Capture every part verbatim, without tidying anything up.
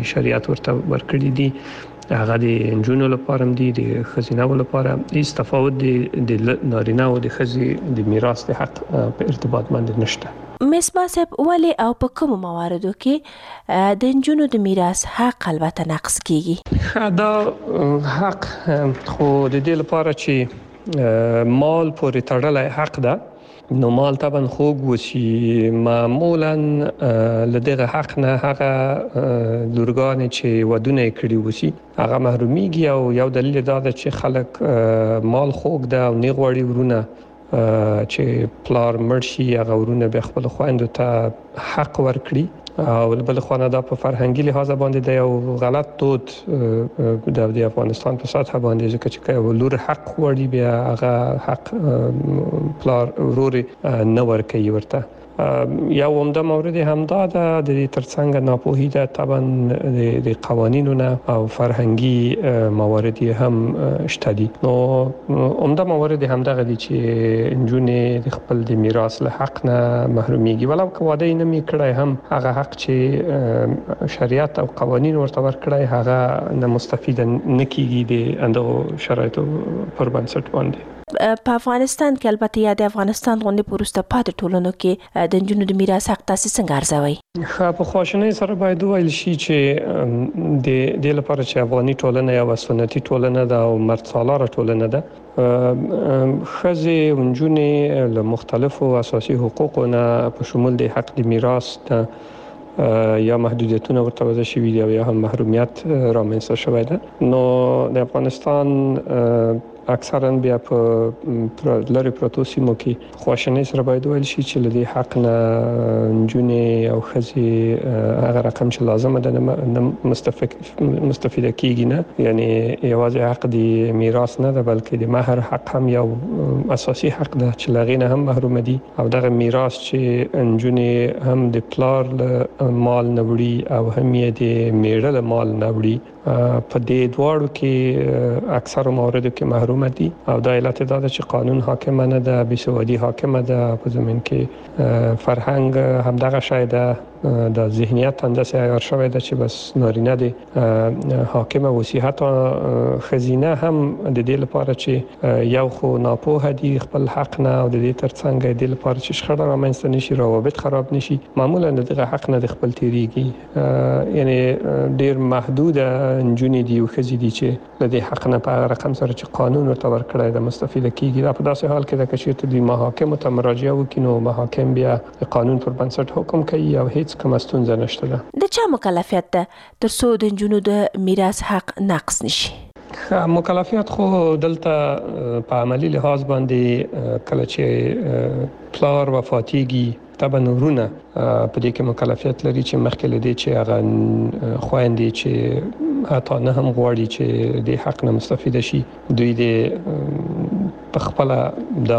چې شریعت ورته ورکړي دي هغه د انجونو لپاره دي د خزینه لپاره هیڅ تفاوت د نارینه او د خزي د میراث د حق په ارتباط باندې نشته. مصباح صاحب ولې او په کوم مواردو کې د انجونو د میراث حق البته نقص کیږي؟ دا حق خو د دې لپاره چې مال پورې تړلای حق ده، نو مال طبعا خوږ وسی معمولا لدغه حق نه هغه لورګان چې ودونه کړی وسی هغه محرومیږي او یو دلیل دا ده چې خلک مال خوږ ده او نه غواړي ورونه چې پلار مرشي هغه ورونه به خپل خويندو ته حق ورکړي او بل خو نه دا په فرهنګي لحاظ باندې د یو غلط دود د افغانستان په سطح باندې ځکه چې ولور حق وړي بیا هغه حق پلار وروري نه ورکوي ورته. یو عمده مورد همدا ده د ترڅنګ ناپوهي ده طبعا د قوانینو نه او فرهنګي موارد هم شته دي. نو عمده موارد همدغه دي چې انجونې د خپل د میراث له حق نه محرومیږي ولو که واده نه می کړای هم هغه حق چې شریعت او قوانین ورته ورکړای هغه نه مستفید نه کیږي د اندغه شرایطو پر بنسټ باندې. په افغانستان کې البته یا د افغانستان غونډې پروسته پاتې ټولنو کې د انجونو د میراث حق تاسو څنګه ارزوي؟ په خواشنۍ سره باید وویل شي چې د دې لپاره چې افغاني ټولنه یو سنتي ټولنه ده او مرد سالاره ټولنه ده، خزي انجونې له مختلفو اساسي حقوقو نه په شمول د حق د میراث ته یا محدودیتونه ورته وضع شوي دي او یا هم محرومیت رامنځته شوی ده. نو د افغانستان اکثرا بیا په لری پروتو سیمو کې خواشنۍ سره باید ویل شي چې لدی حق نه انجونې او خزي هغه رقم چې لازم ده نه مستفید مستفید کیږي نه، یعنی یوازې حق دی میراث نه ده بلکې د مہر حق هم یو اساسي حق ده چې لغینه هم محروم دي او دغه میراث چې انجونې هم د پلار له مال نه وړي او هم یې د میړه له مال نه وړي په دې دواړو کې اکثر موارد کې محروم دي او دا علت دا ده چې قانون حاکم نه ده، بیسوادي حاکم ده په زمين کې فرهنګ همدغه شای ده، د ذهنیت اندازه عیار شوی ده چې بس نارینه دي حاکم او وصیحت خزینه هم د دې لپاره چې یو خو ناپوه دي خپل حق نه او د دې ترڅنګ د دې لپاره چې شخړه رامنځته نشي روابط خراب نشي معمولا دغه حق نه د خپل تیریږي، یعنی ډیر محدود انجونې دي او خزي دي چې د دې حق نه په رقم سره چې قانون ورته ورکړی د مستفید کیږي. دا په داسې حال کې د کشیت د محاکم ته مراجعه وکړي نو محاکم بیا قانون پر بنسټ حکم کوي او هیڅ کوم ستونزه نشته ده. د چا مکلفیت ده ترڅو د انجونو د میراث حق نقص نشي؟ مکلفیت خو دلته په عملی لحاظ باندې کله چې پلار وفاتيږي طبعا ورونه په دې کې مکلفیت لري چې مخکې لدی چې هغه خويندې چې حتی نه هم غواړي چې د حق نه مستفید شي دوی د په خپل د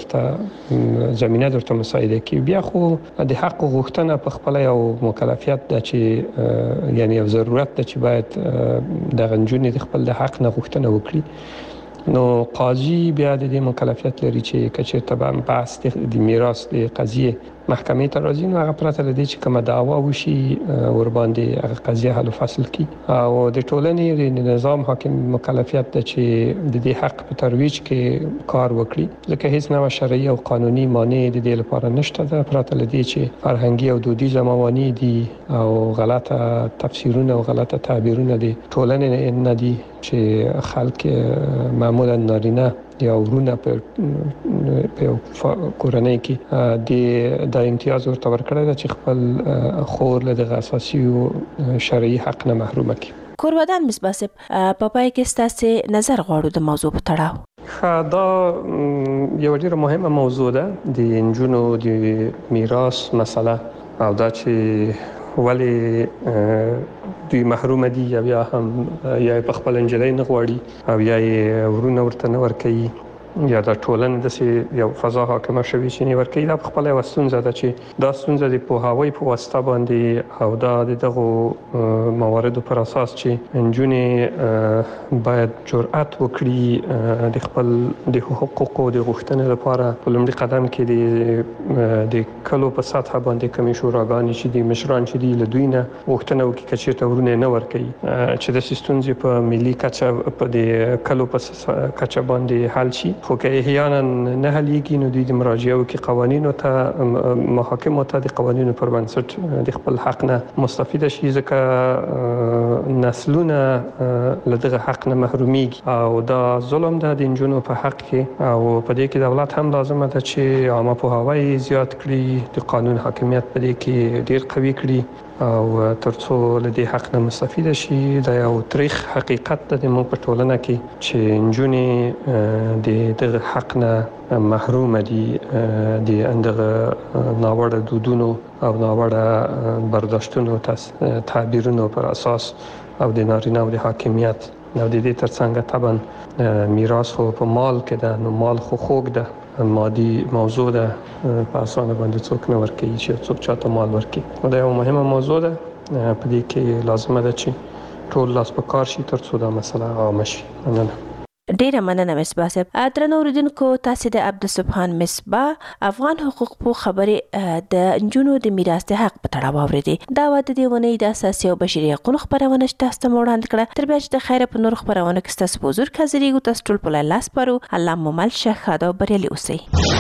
ورته زمينه درته مساعده کوي. بیا خو د حق غوښتنه په خپل یو مکلفیت ده چې یعنی یو ضرورت ده چې باید د غنجونې د خپل د حق نه غوښتنه وکړي. نو قاضي بیا د دې مکلفیت لري چې کچې طبعا بحث د میراث د قضیه محکمې ته راځي نو هغه پرته لدی چې کومه دعوا وشي ور باندې هغه قضیه حل فصل کی او د ټولنې د نظام حاکم مکلفیت ده چې د دې حق په ترویج کې کار وکړي، ځکه هیڅ نوع شرعي او قانوني مانع د دې لپاره نشته ده پرته لدی چې فرهنګي او دودیزه موانع دي او غلطه تفسیرونه او غلطه تعبیرونه دي ټولنې نه دي چې خلک معمولا نارینه یا ورونه په کورنۍ کې د د امتیاز ورته ورکړی ده چې خپل خور له د اساسي شرعي حق نه محروم کړي. کورودان مصباح صاحب په پای کې ستاسو نظر غواړو د موضوع په تړاو. دا یو ډیره مهمه موضوع ده د انجونو د میراث مسله او دا چې ولی دوی محروم دي یا هم یا په خپل انجلۍ نه غواړي او یا ورونه ورته نه ورکوي یا د ټولنې د یو فضا حاکمه شوی چې نه ورکې دا خپل وسونځه ده چې دا ستونزه د پوهاوی په واسطه باندې او دا دغه مواردو پر اساس چې انجونې باید جرأت وکړي د خپل د حقوقو د غوښتنې لپاره په لومړي قدم کې د د کلو په سطح باندې کمی شوراګانې چې د مشران چې دی له دوی نه غوښتنه وکړي چې تورونه نه ورکړي چې د ستونزې په ملي کچه په د کلو په کچه باندې حل شي خو که احیانا نه حلیږي نو د مراجعو کې قوانینو ته محاکمو ته د قوانینو پر بنسټ د خپل حق نه مستفید شي ځکه نسلونه له دغه حق نه محرومیږي او دا ظلم ده د انجونو په حق کې او په دې کې دولت هم لازمه ده چې عامه پوهاوی زیات کړي د قانون حاکمیت په دې کې ډیر قوي کړي او ترڅو له دې حق نه مستفید شي دا یو تاریخ حقیقت ده د موږ په ټولنه کې چې انجونې د دغه حق نه محروم دي د اندغه ناوړه دودونو او ناوړه برداشتونو تعبیرونو پر اساس او د نارینه او د حاکمیت نو د دې ترڅنګ طبعا میراث خو په مال کې ده نو مال خو خوږ ده مادي موضوع ده په اسانه باندې څوک نه ورکوي چې څوک چاته مال ورکوي دا یو مهمه موضوع ده په دې کې لازمه ده چې ټول لاس په کار شي ترڅو دا مسله عامه شي مننه ډیره مننه مصباح صاحب درنو اوریدونکو تاسو د عبدالسبحان مصباح افغان حقوق په خبرې د انجونو د میراث حق په تړاو اوریدي دا واده دی ونی د اساسي او بشري حقوقو خبرونه تاسو ته وړاندې کړه تر بیا چې د خیره په نور خبرونه کې تاسو حضور حاضرېږو تاسو ټول په لاس پرو الله مو مل شهاده او بریالي اوسئ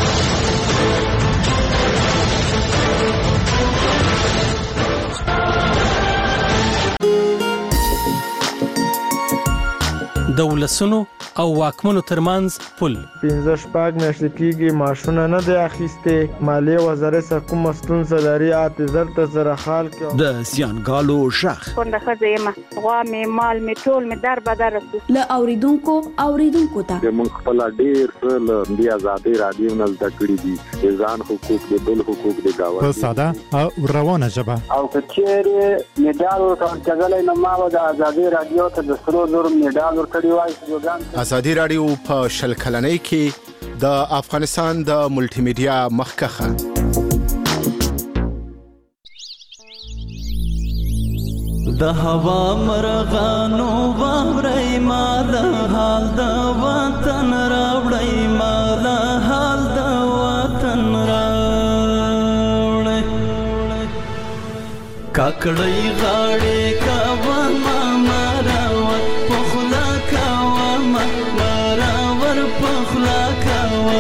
د ولسونو او واکمنو ترمنځ پل پنځه شپږ میاشتې کېږي معاشونه نه دی اخیستې مالیې وزارت څخه کومه ستونزه لري اته زر ته زره خال کې د زیانګالو شخ کونډه ښځه یم غوا مې مال مې ټول مې در بدر رسو له اوریدونکو اوریدونکو ته موږ خپل ډیر څه له دې ازادي رادیو نه زده کړي دي د ځان حقوق د بل حقوق د گاوند په ساده او روانه ژبه او کچېره میډال ورکړل کېدل نو ما د ازادي رادیو ته د سرو زر میډال ورکړی وای ازادي رادیو په شل کلنۍ کې د افغانستان د ملټي میډیا مخکخه د هوا مرغانو باورې مال حال د وطن راوړې مال حال د وطن راوړې کاکړې غاړې کا ما مراوت پخلا کا ما مراور پخلا کا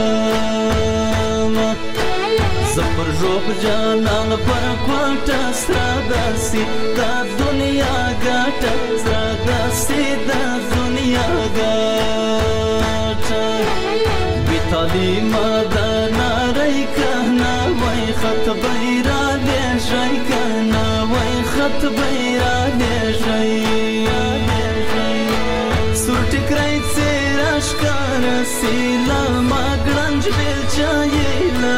زپر جوب جانان پر کوټه سرداسي دا دنیا ګټه سرداسي دا دنیا ګټه بیتالی ماده ناری کهنا وای خط بیرا دې شي کهنا وای خط بیرا دې شي سور ټکرای سراش کار سیلا ما ګرنج بل چایلا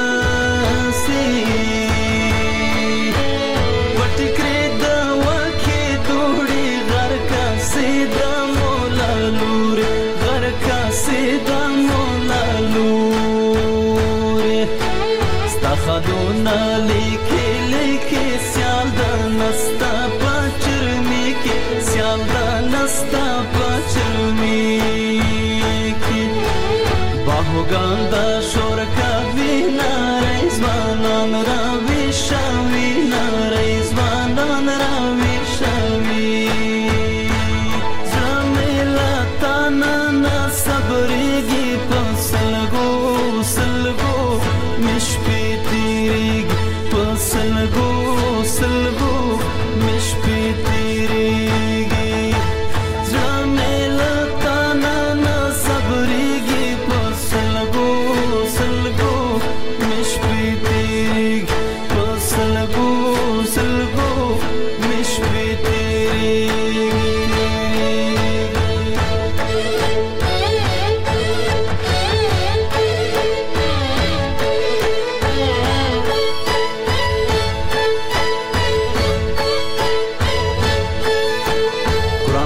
خدونا لیکي لیکي سیال د نستا پچرمي کې سیال د نستا پچرمي کې باهوګان د شور کوي ناري ځوانان را وشوي ناري ځوانان را وشوي زميلا تانا صبرېږي په سلګو سلګو مشپي سلگو سلگو مش پی تیریگی زمیلا تانا نا صبریگی پر سلگو سلگو مش پی تیریگی پر سلگو سلگو مش پی تیریگی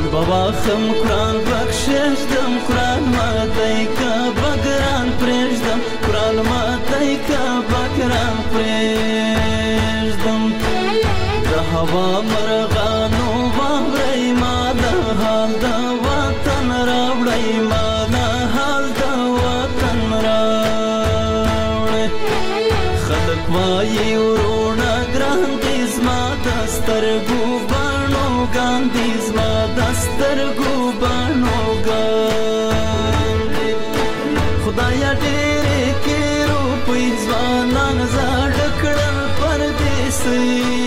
بابا خم قرآن بخششدم قرآن ماتی که بگران پریشدم قرآن ماتی که بگران پریشدم ده هوا مرغانو باوری ما ده حال ده وطن راوڑی ما ده حال ده وطن راوڑی خلق وائی ورونا گران دیز ما دسترگو بانو گان دیز ما دسترگو بانو گان خدایا ډېرې کې روپۍ ځوانان زاړه کړل پردیسي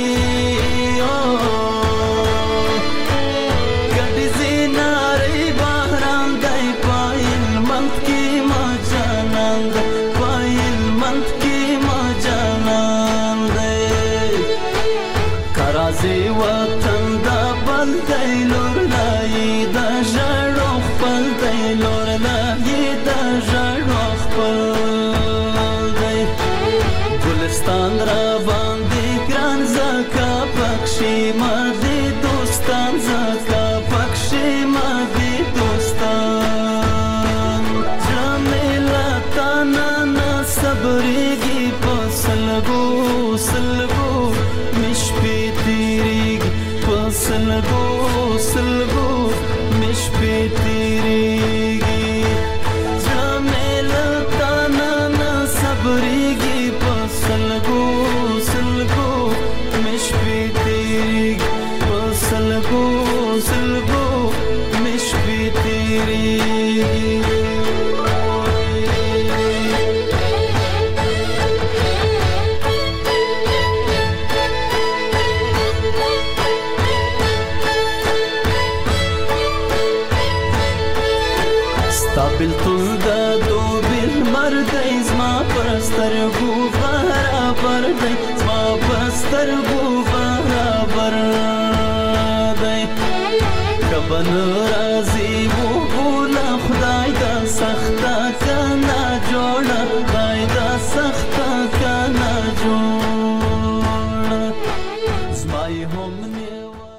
ګډې زینارې بهران دی پایل منت کې ما جانان دی پایل منت کې ما جانان دی کرازي وطن دا بل دی لور لای دا ژړو خپل دی لور لای دا ژړو خپل دی ګلستان را باندې ګران زکا پکشي ما دې دوستان زکا پکشي ما دې دوستان جمیلا تانا نا صبرېږي په سلګو سلګو مش پې تېرېږي په سلګو سلګو مش پې تېرېږي جمیلا تانا نا صبرېږي په سلګو سلګو مش پې تېرېږي په سلګو سلګو مش پې تېرېږي بلتون دا دو بیل مردی زما پرسترگو برابر دی زما پرسترگو برابر دی کبن رازی و